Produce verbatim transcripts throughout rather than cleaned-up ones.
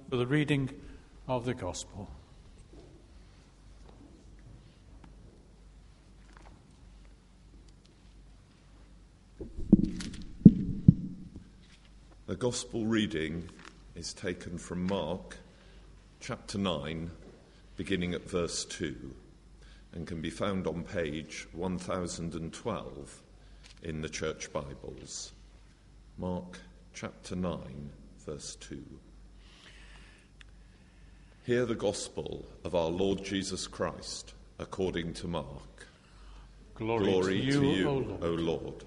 for the reading of the Gospel. The Gospel reading is taken from Mark chapter nine, beginning at verse two, and can be found on page one thousand twelve in the Church Bibles. Mark chapter nine, verse two. Hear the Gospel of our Lord Jesus Christ according to Mark. Glory, Glory to you, to you, O Lord. O Lord.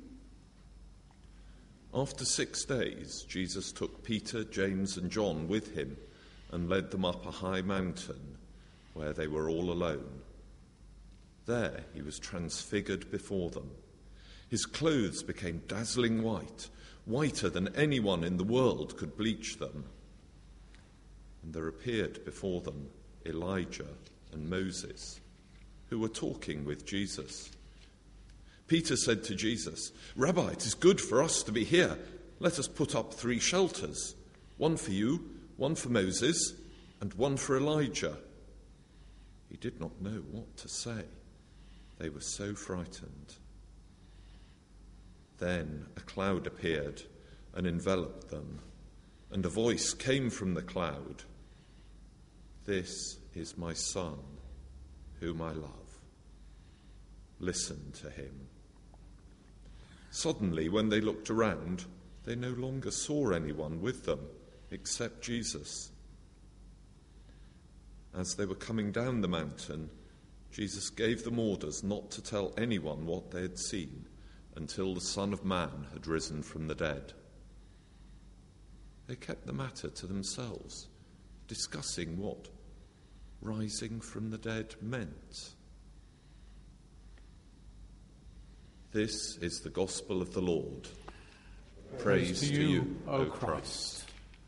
After six days, Jesus took Peter, James, and John with him and led them up a high mountain where they were all alone. There he was transfigured before them. His clothes became dazzling white, whiter than anyone in the world could bleach them. And there appeared before them Elijah and Moses, who were talking with Jesus. Peter said to Jesus, "Rabbi, it is good for us to be here. Let us put up three shelters, one for you, one for Moses, and one for Elijah." He did not know what to say. They were so frightened. Then a cloud appeared and enveloped them, and a voice came from the cloud, "This is my Son, whom I love. Listen to him." Suddenly, when they looked around, they no longer saw anyone with them except Jesus. As they were coming down the mountain, Jesus gave them orders not to tell anyone what they had seen until the Son of Man had risen from the dead. They kept the matter to themselves, discussing what rising from the dead meant. This is the gospel of the Lord. Praise, Praise to, to you, you, O Christ. Christ.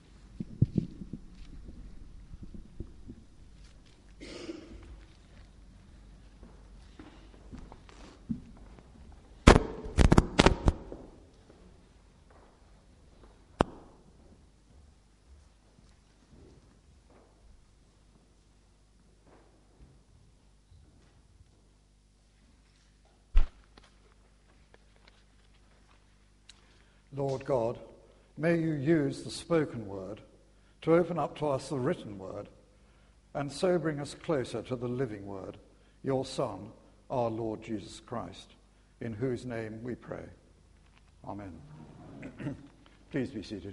Lord God, may you use the spoken word to open up to us the written word, and so bring us closer to the living word, your Son, our Lord Jesus Christ, in whose name we pray. Amen. Please be seated.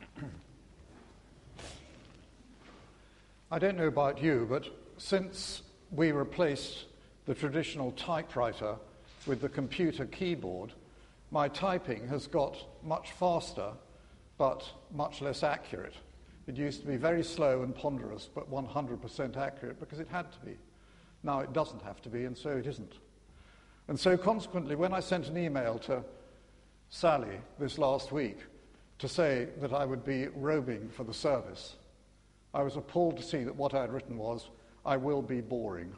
I don't know about you, but since we replaced the traditional typewriter with the computer keyboard, my typing has got much faster, but much less accurate. It used to be very slow and ponderous, but one hundred percent accurate because it had to be. Now it doesn't have to be, and so it isn't. And so consequently, when I sent an email to Sally this last week to say that I would be robing for the service, I was appalled to see that what I had written was, "I will be boring."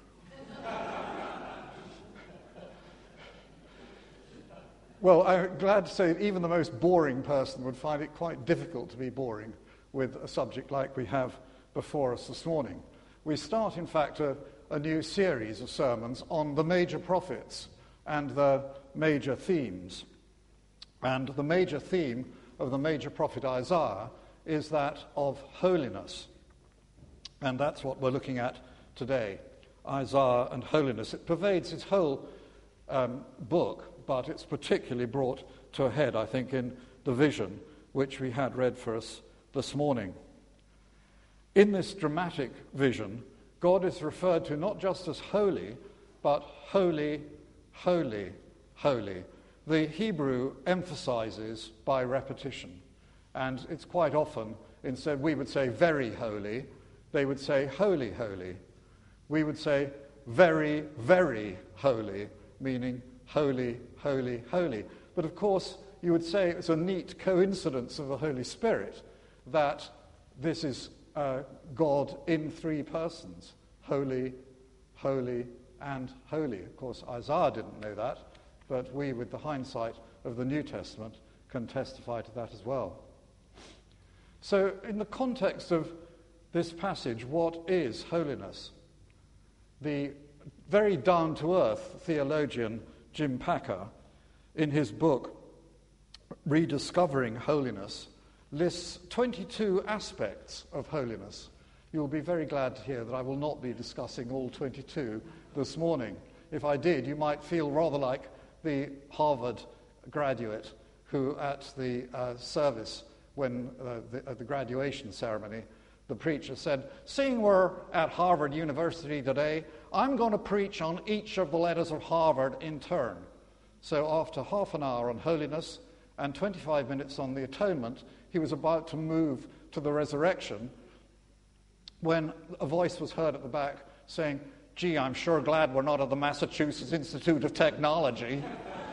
Well, I'm glad to say that even the most boring person would find it quite difficult to be boring with a subject like we have before us this morning. We start, in fact, a, a new series of sermons on the major prophets and the major themes. And the major theme of the major prophet Isaiah is that of holiness. And that's what we're looking at today, Isaiah and holiness. It pervades his whole um, book, but it's particularly brought to a head, I think, in the vision which we had read for us this morning. In this dramatic vision, God is referred to not just as holy, but holy, holy, holy. The Hebrew emphasizes by repetition, and it's quite often, instead we would say very holy, they would say holy, holy. We would say very, very holy, meaning holy, holy, holy. But of course, you would say it's a neat coincidence of the Holy Spirit that this is uh, God in three persons, holy, holy, and holy. Of course, Isaiah didn't know that, but we, with the hindsight of the New Testament, can testify to that as well. So in the context of this passage, what is holiness? The very down-to-earth theologian Jim Packer, in his book Rediscovering Holiness, lists twenty-two aspects of holiness. You'll be very glad to hear that I will not be discussing all twenty-two this morning. If I did, you might feel rather like the Harvard graduate who at the uh, service, when uh, the, at the graduation ceremony, the preacher said, "Seeing we're at Harvard University today, I'm going to preach on each of the letters of Harvard in turn." So after half an hour on holiness and twenty-five minutes on the atonement, he was about to move to the resurrection when a voice was heard at the back saying, "Gee, I'm sure glad we're not at the Massachusetts Institute of Technology."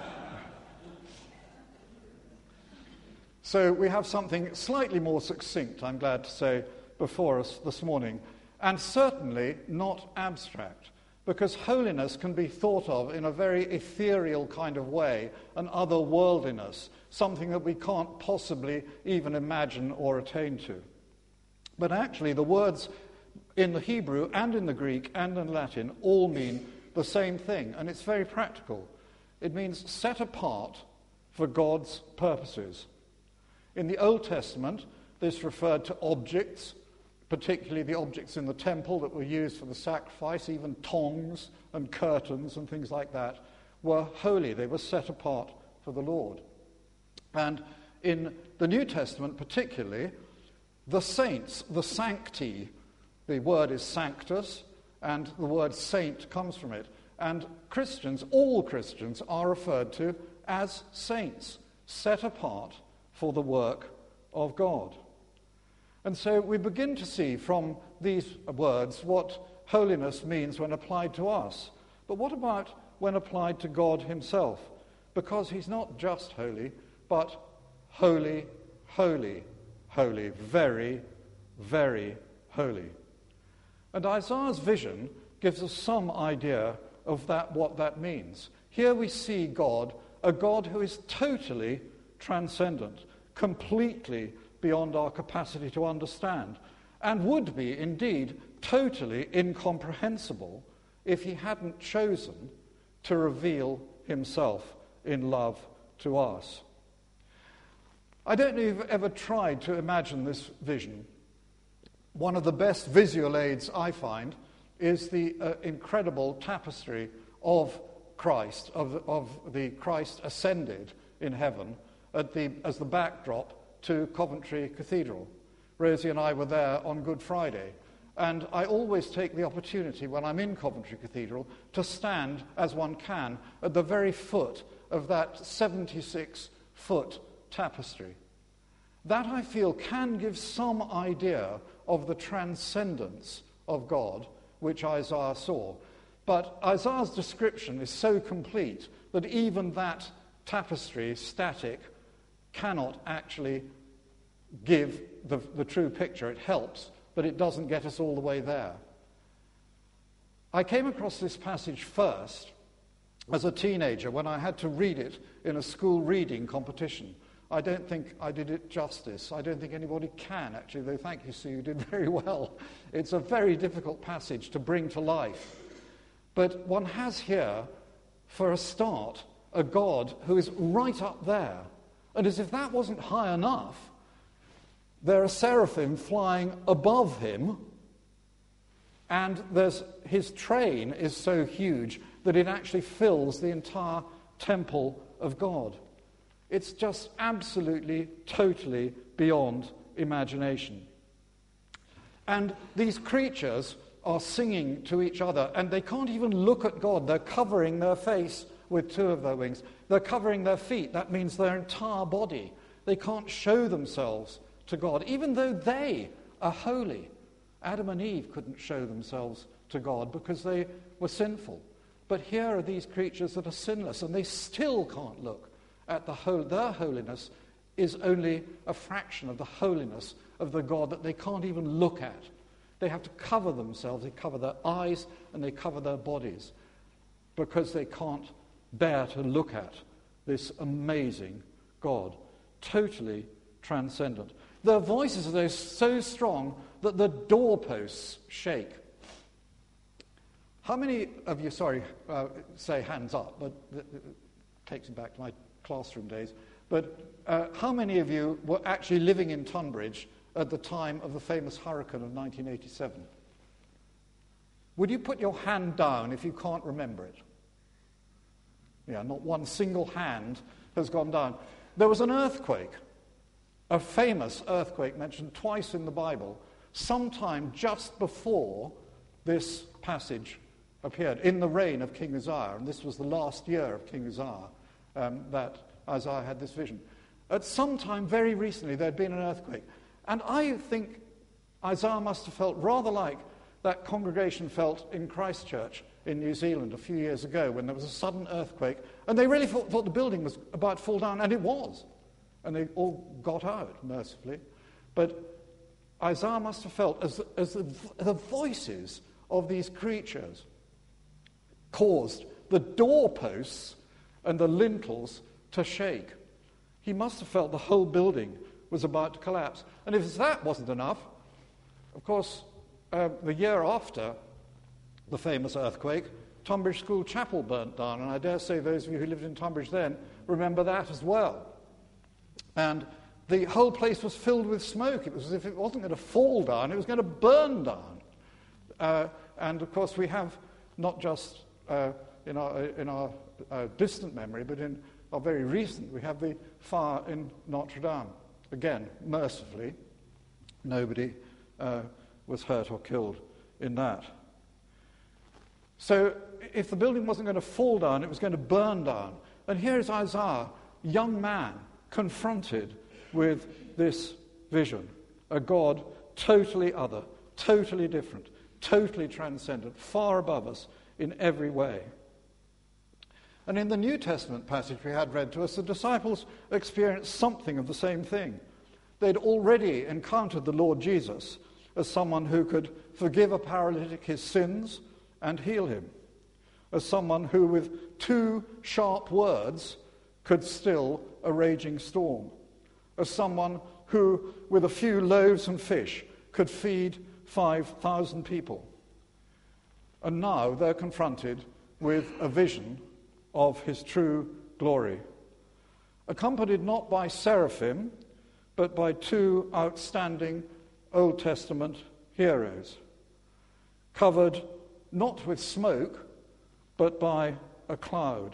So we have something slightly more succinct, I'm glad to say, before us this morning, and certainly not abstract, because holiness can be thought of in a very ethereal kind of way, an otherworldliness, something that we can't possibly even imagine or attain to. But actually the words in the Hebrew and in the Greek and in Latin all mean the same thing, and it's very practical. It means set apart for God's purposes. In the Old Testament, this referred to objects, particularly the objects in the temple that were used for the sacrifice, even tongs and curtains and things like that, were holy. They were set apart for the Lord. And in the New Testament particularly, the saints, the sancti, the word is sanctus, and the word saint comes from it. And Christians, all Christians, are referred to as saints, set apart for the work of God. And so we begin to see from these words what holiness means when applied to us. But what about when applied to God himself? Because he's not just holy, but holy, holy, holy, very, very holy. And Isaiah's vision gives us some idea of that, what that means. Here we see God, a God who is totally transcendent, completely beyond our capacity to understand, and would be indeed totally incomprehensible if he hadn't chosen to reveal himself in love to us. I don't know if you've ever tried to imagine this vision. One of the best visual aids I find is the uh, incredible tapestry of Christ, of, of the Christ ascended in heaven, at the, as the backdrop to Coventry Cathedral. Rosie and I were there on Good Friday, and I always take the opportunity when I'm in Coventry Cathedral to stand, as one can, at the very foot of that seventy-six foot tapestry. That, I feel, can give some idea of the transcendence of God, which Isaiah saw. But Isaiah's description is so complete that even that tapestry, static, cannot actually give the, the true picture. It helps, but it doesn't get us all the way there. I came across this passage first as a teenager when I had to read it in a school reading competition. I don't think I did it justice. I don't think anybody can, actually, though thank you, Sue, you did very well. It's a very difficult passage to bring to life. But one has here, for a start, a God who is right up there. And as if that wasn't high enough, there are seraphim flying above him, and there's, his train is so huge that it actually fills the entire temple of God. It's just absolutely, totally beyond imagination. And these creatures are singing to each other, and they can't even look at God. They're covering their face with two of their wings. They're covering their feet. That means their entire body. They can't show themselves to God, even though they are holy. Adam and Eve couldn't show themselves to God because they were sinful. But here are these creatures that are sinless, and they still can't look at the whole. Their holiness is only a fraction of the holiness of the God that they can't even look at. They have to cover themselves. They cover their eyes and they cover their bodies because they can't bear to look at this amazing God, totally transcendent. Their voices are so strong that the doorposts shake. How many of you, sorry, uh, say hands up, but it takes me back to my classroom days, but uh, how many of you were actually living in Tunbridge at the time of the famous hurricane of nineteen eighty-seven? Would you put your hand down if you can't remember it? Yeah, not one single hand has gone down. There was an earthquake, a famous earthquake mentioned twice in the Bible, sometime just before this passage appeared, in the reign of King Uzziah, and this was the last year of King Uzziah um, that Isaiah had this vision. At some time very recently there had been an earthquake, and I think Isaiah must have felt rather like that congregation felt in Christchurch in New Zealand a few years ago when there was a sudden earthquake, and they really thought, thought the building was about to fall down, and it was. And they all got out, mercifully. But Isaiah must have felt as, as the, the voices of these creatures caused the doorposts and the lintels to shake. He must have felt the whole building was about to collapse. And if that wasn't enough, of course, uh, the year after the famous earthquake, Tunbridge School Chapel burnt down, and I dare say those of you who lived in Tunbridge then remember that as well. And the whole place was filled with smoke. It was as if it wasn't going to fall down, it was going to burn down. Uh, and of course we have not just uh, in our, in our uh, distant memory, but in our very recent, we have the fire in Notre Dame. Again, mercifully, nobody uh, was hurt or killed in that. So if the building wasn't going to fall down, it was going to burn down. And here is Isaiah, young man, confronted with this vision, a God totally other, totally different, totally transcendent, far above us in every way. And in the New Testament passage we had read to us, the disciples experienced something of the same thing. They'd already encountered the Lord Jesus as someone who could forgive a paralytic his sins and heal him, as someone who with two sharp words could still a raging storm, as someone who with a few loaves and fish could feed five thousand people. And now they're confronted with a vision of his true glory, accompanied not by seraphim, but by two outstanding Old Testament heroes, covered not with smoke, but by a cloud.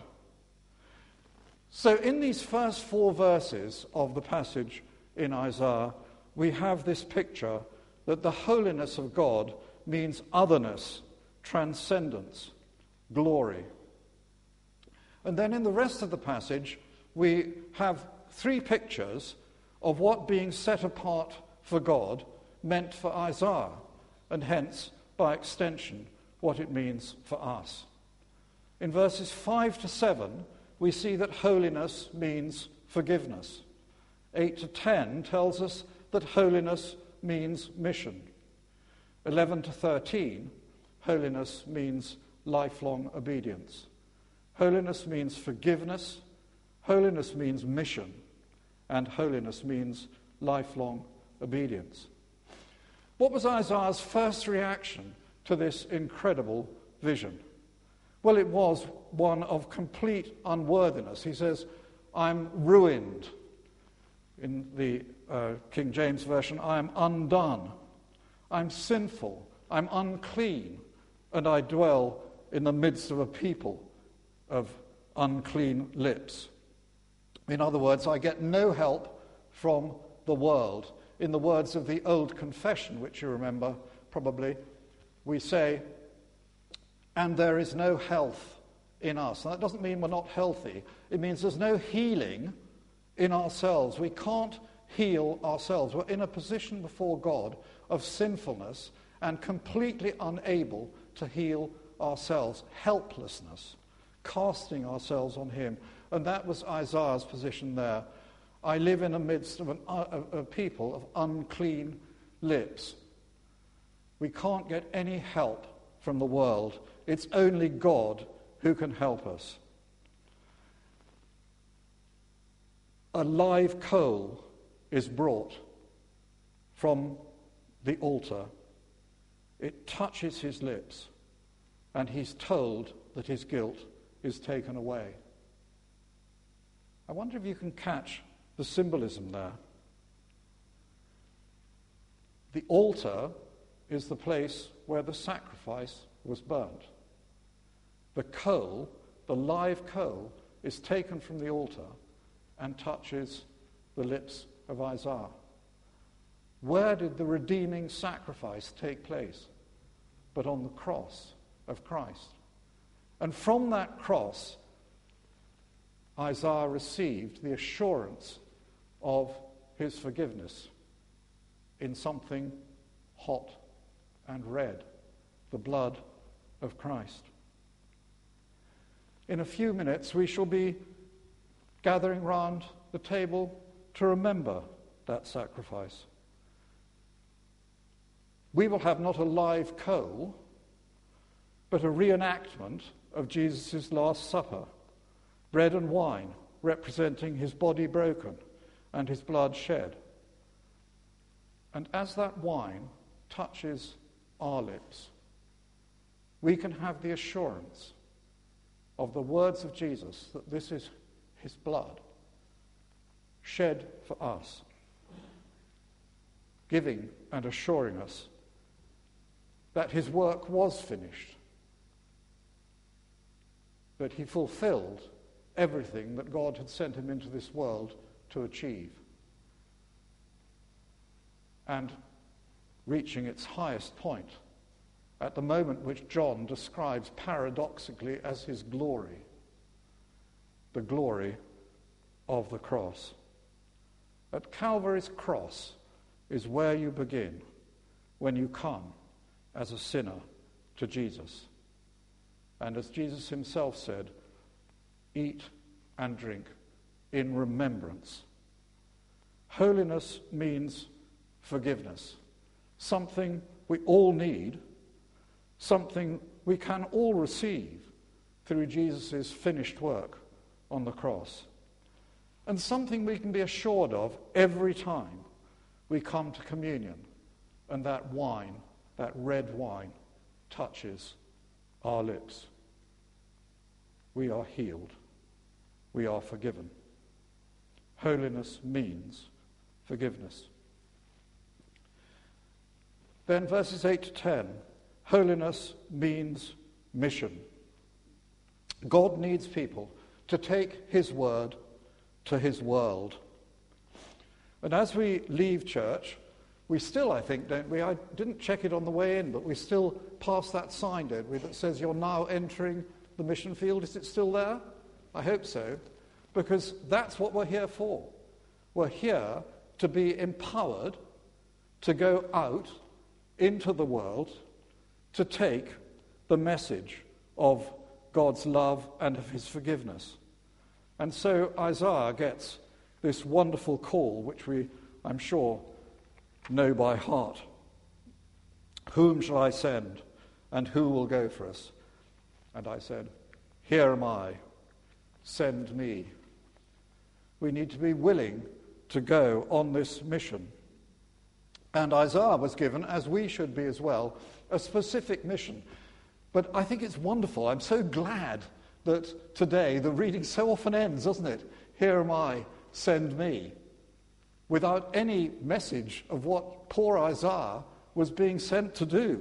So in these first four verses of the passage in Isaiah, we have this picture that the holiness of God means otherness, transcendence, glory. And then in the rest of the passage, we have three pictures of what being set apart for God meant for Isaiah, and hence, by extension, what it means for us. In verses five to seven, we see that holiness means forgiveness. eight to ten tells us that holiness means mission. eleven to thirteen, holiness means lifelong obedience. Holiness means forgiveness, holiness means mission, and holiness means lifelong obedience. What was Isaiah's first reaction to this incredible vision? Well, it was one of complete unworthiness. He says, I'm ruined. In the uh, King James Version, I am undone. I'm sinful. I'm unclean. And I dwell in the midst of a people of unclean lips. In other words, I get no help from the world. In the words of the old confession, which you remember probably, we say, and there is no health in us. And that doesn't mean we're not healthy. It means there's no healing in ourselves. We can't heal ourselves. We're in a position before God of sinfulness and completely unable to heal ourselves. Helplessness, casting ourselves on him. And that was Isaiah's position there. I live in the midst of an, uh, a people of unclean lips. We can't get any help from the world. It's only God who can help us. A live coal is brought from the altar. It touches his lips, and he's told that his guilt is taken away. I wonder if you can catch the symbolism there. The altar is the place where the sacrifice was burnt. The coal, the live coal, is taken from the altar and touches the lips of Isaiah. Where did the redeeming sacrifice take place? But on the cross of Christ. And from that cross, Isaiah received the assurance of his forgiveness in something hot and red, the blood of Christ. In a few minutes, we shall be gathering round the table to remember that sacrifice. We will have not a live coal, but a reenactment of Jesus' Last Supper, bread and wine representing his body broken and his blood shed. And as that wine touches our lips, we can have the assurance of the words of Jesus that this is his blood shed for us, giving and assuring us that his work was finished, that he fulfilled everything that God had sent him into this world to achieve. And reaching its highest point at the moment which John describes paradoxically as his glory, the glory of the cross. At Calvary's cross is where you begin when you come as a sinner to Jesus. And as Jesus himself said, eat and drink in remembrance. Holiness means forgiveness, something we all need, something we can all receive through Jesus' finished work on the cross, and something we can be assured of every time we come to communion and that wine, that red wine, touches our lips. We are healed. We are forgiven. Holiness means forgiveness. Then verses eight to ten, holiness means mission. God needs people to take his word to his world. And as we leave church, we still, I think, don't we? I didn't check it on the way in, but we still pass that sign, don't we, that says you're now entering the mission field. Is it still there? I hope so, because that's what we're here for. We're here to be empowered to go out into the world to take the message of God's love and of his forgiveness. And so Isaiah gets this wonderful call, which we, I'm sure, know by heart. Whom shall I send, and who will go for us? And I said, here am I, send me. We need to be willing to go on this mission. And Isaiah was given, as we should be as well, a specific mission. But I think it's wonderful. I'm so glad that today the reading so often ends, doesn't it? Here am I, send me. Without any message of what poor Isaiah was being sent to do.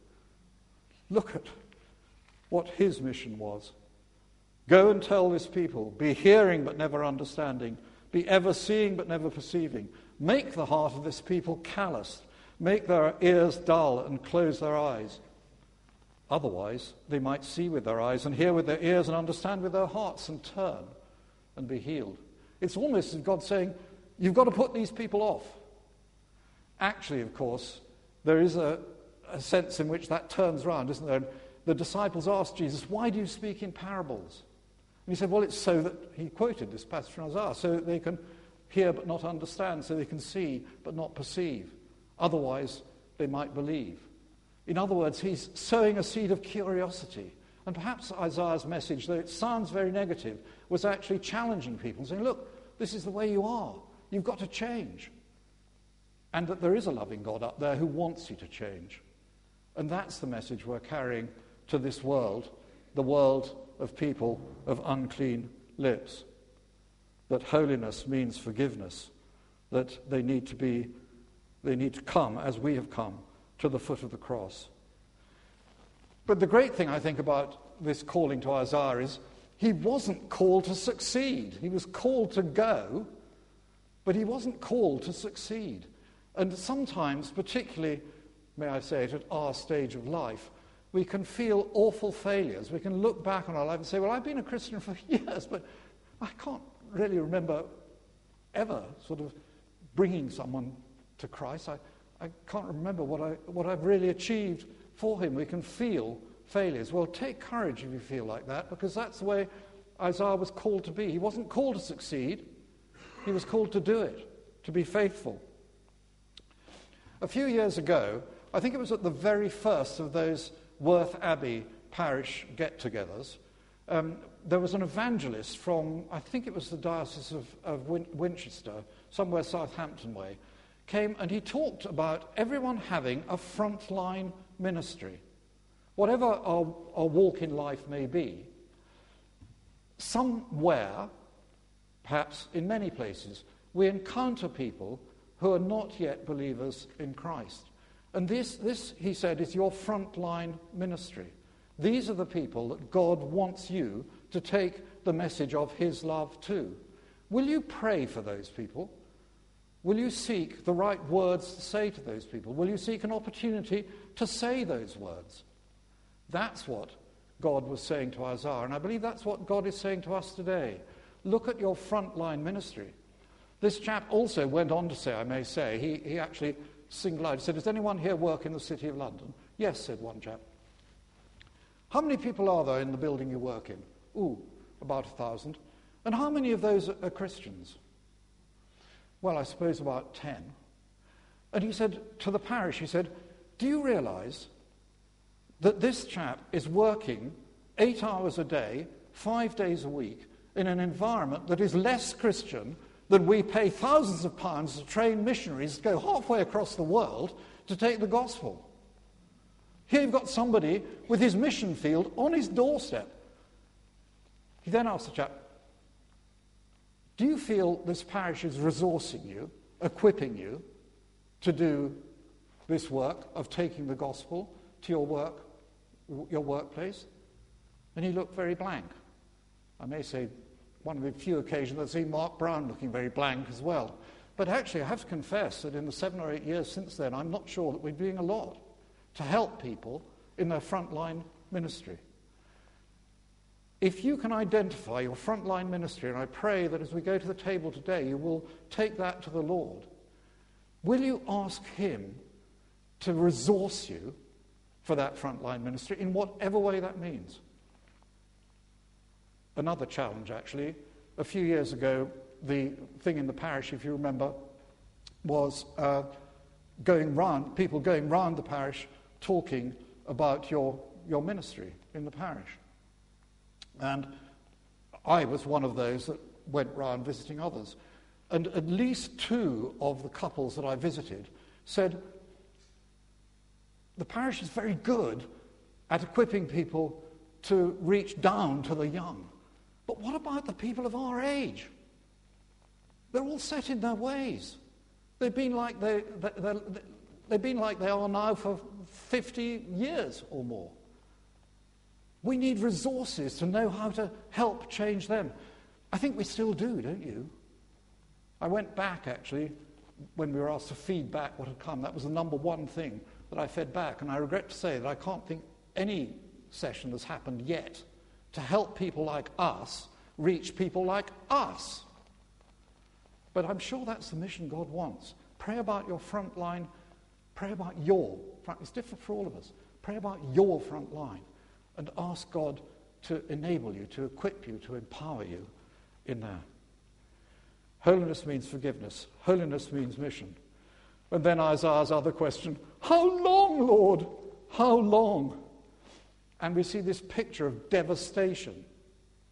Look at what his mission was. Go and tell this people, be hearing but never understanding, be ever seeing but never perceiving. Make the heart of this people calloused, make their ears dull and close their eyes. Otherwise, they might see with their eyes and hear with their ears and understand with their hearts and turn and be healed. It's almost as God saying, you've got to put these people off. Actually, of course, there is a, a sense in which that turns around, isn't there? The disciples asked Jesus, why do you speak in parables? And he said, well, it's so that, he quoted this passage from Isaiah, so that they can hear but not understand, so they can see but not perceive. Otherwise, they might believe. In other words, he's sowing a seed of curiosity. And perhaps Isaiah's message, though it sounds very negative, was actually challenging people, saying, look, this is the way you are. You've got to change. and that there is a loving God up there who wants you to change. And that's the message we're carrying to this world, the world of people of unclean lips. That holiness means forgiveness, that they need to be, they need to come as we have come to the foot of the cross. But the great thing I think about this calling to Isaiah is he wasn't called to succeed. He was called to go, but he wasn't called to succeed. And sometimes, particularly, may I say it, at our stage of life, we can feel awful failures. We can look back on our life and say, well, I've been a Christian for years, but I can't really remember ever sort of bringing someone to Christ. I, I can't remember what, I, what I've really achieved for him. We can feel failures. Well, take courage if you feel like that, because that's the way Isaiah was called to be. He wasn't called to succeed. He was called to do it, to be faithful. A few years ago, I think it was at the very first of those Worth Abbey parish get-togethers, um, there was an evangelist from, I think it was the Diocese of, of Win- Winchester, somewhere Southampton way, came and he talked about everyone having a frontline ministry. Whatever our, our walk in life may be, somewhere, perhaps in many places, we encounter people who are not yet believers in Christ. And this, this, he said, is your frontline ministry. These are the people that God wants you to take the message of his love to. Will you pray for those people? Will you seek the right words to say to those people? Will you seek an opportunity to say those words? That's what God was saying to Isaiah, and I believe that's what God is saying to us today. Look at your frontline ministry. This chap also went on to say, I may say, he, he actually singled out, he said, does anyone here work in the City of London? Yes, said one chap. How many people are there in the building you work in? Ooh, about a thousand. And how many of those are Christians? Well, I suppose about ten. And he said to the parish, he said, do you realise that this chap is working eight hours a day, five days a week, in an environment that is less Christian than we pay thousands of pounds to train missionaries to go halfway across the world to take the gospel? Here you've got somebody with his mission field on his doorstep. He then asked the chap, do you feel this parish is resourcing you, equipping you to do this work of taking the gospel to your work, your workplace? And he looked very blank. I may say one of the few occasions I've seen Mark Brown looking very blank as well. But actually I have to confess that in the seven or eight years since then, I'm not sure that we're doing a lot to help people in their frontline ministry. If you can identify your frontline ministry, and I pray that as we go to the table today, you will take that to the Lord, will you ask him to resource you for that frontline ministry in whatever way that means? Another challenge, actually, a few years ago, the thing in the parish, if you remember, was uh, going round, people going round the parish talking about your, your ministry in the parish. And I was one of those that went round visiting others. And at least two of the couples that I visited said, the parish is very good at equipping people to reach down to the young. But what about the people of our age? They're all set in their ways. They've been like they, they, they've been like they are now for fifty years or more. We need resources to know how to help change them. I think we still do, don't you? I went back, actually, when we were asked to feed back what had come. That was the number one thing that I fed back. And I regret to say that I can't think any session has happened yet to help people like us reach people like us. But I'm sure that's the mission God wants. Pray about your front line. Pray about your front. It's different for all of us. Pray about your front line and ask God to enable you, to equip you, to empower you in there. Holiness means forgiveness. Holiness means mission. And then Isaiah's other question, how long, Lord? How long? And we see this picture of devastation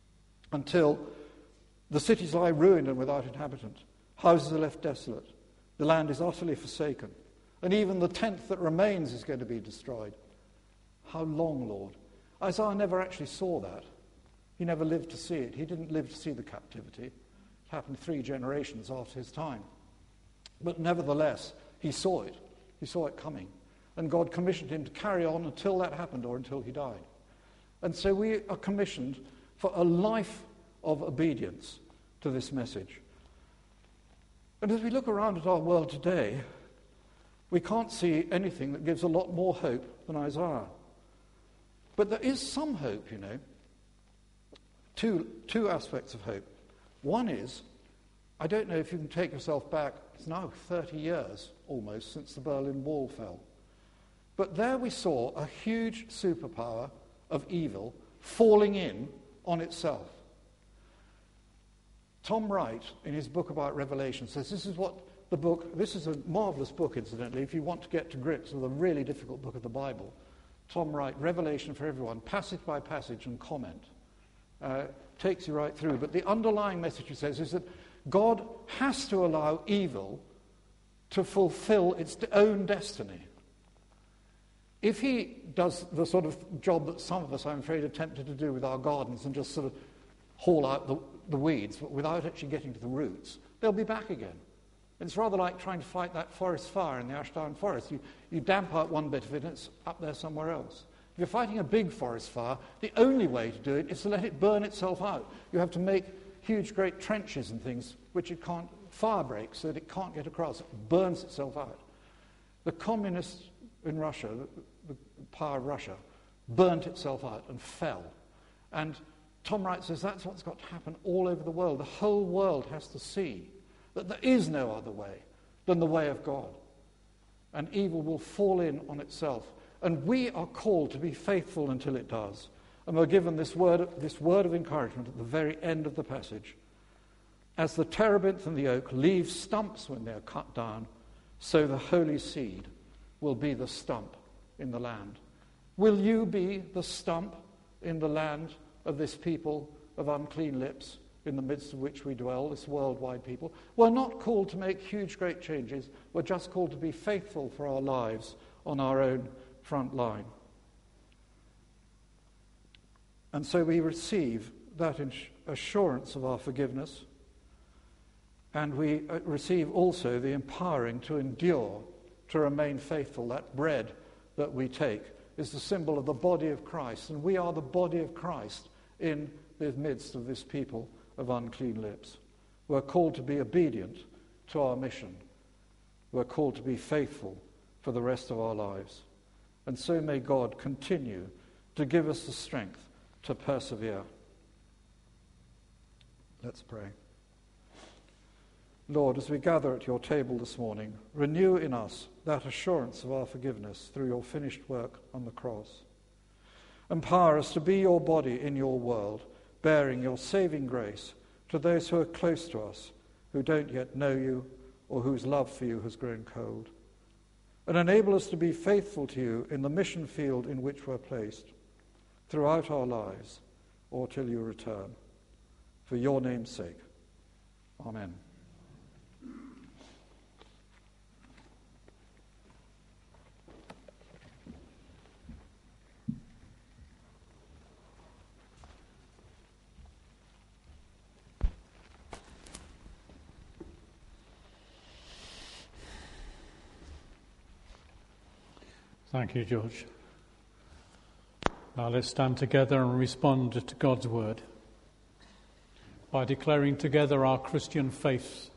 until the cities lie ruined and without inhabitant. Houses are left desolate. The land is utterly forsaken. And even the tenth that remains is going to be destroyed. How long, Lord? Isaiah never actually saw that. He never lived to see it. He didn't live to see the captivity. It happened three generations after his time. But nevertheless, he saw it. He saw it coming. And God commissioned him to carry on until that happened or until he died. And so we are commissioned for a life of obedience to this message. And as we look around at our world today, we can't see anything that gives a lot more hope than Isaiah. But there is some hope, you know. Two, two aspects of hope. One is, I don't know if you can take yourself back, it's now thirty years almost since the Berlin Wall fell. But there we saw a huge superpower of evil falling in on itself. Tom Wright, in his book about Revelation, says this is what the book, this is a marvelous book, incidentally, if you want to get to grips with a really difficult book of the Bible. Tom Wright, Revelation for Everyone, passage by passage and comment, uh, takes you right through. But the underlying message, he says, is that God has to allow evil to fulfill its own destiny. If he does the sort of job that some of us, I'm afraid, are tempted to do with our gardens and just sort of haul out the, the weeds, but without actually getting to the roots, they'll be back again. It's rather like trying to fight that forest fire in the Ashdown Forest. You, you damp out one bit of it and it's up there somewhere else. If you're fighting a big forest fire, the only way to do it is to let it burn itself out. You have to make huge, great trenches and things which it can't fire break so that it can't get across. It burns itself out. The communists in Russia, the, the power of Russia, burnt itself out and fell. And Tom Wright says that's what's got to happen all over the world. The whole world has to see that there is no other way than the way of God. And evil will fall in on itself. And we are called to be faithful until it does. And we're given this word, this word of encouragement at the very end of the passage. As the terebinth and the oak leave stumps when they're cut down, so the holy seed will be the stump in the land. Will you be the stump in the land of this people of unclean lips, in the midst of which we dwell, this worldwide people? We're not called to make huge, great changes. We're just called to be faithful for our lives on our own front line. And so we receive that assurance of our forgiveness, and we receive also the empowering to endure, to remain faithful. That bread that we take is the symbol of the body of Christ, and we are the body of Christ in the midst of this people of unclean lips. We're called to be obedient to our mission. We're called to be faithful for the rest of our lives. And so may God continue to give us the strength to persevere. Let's pray. Lord, as we gather at your table this morning, renew in us that assurance of our forgiveness through your finished work on the cross. Empower us to be your body in your world, bearing your saving grace to those who are close to us, who don't yet know you, or whose love for you has grown cold. And enable us to be faithful to you in the mission field in which we're placed, throughout our lives, or till you return. For your name's sake. Amen. Thank you, George. Now let's stand together and respond to God's word by declaring together our Christian faith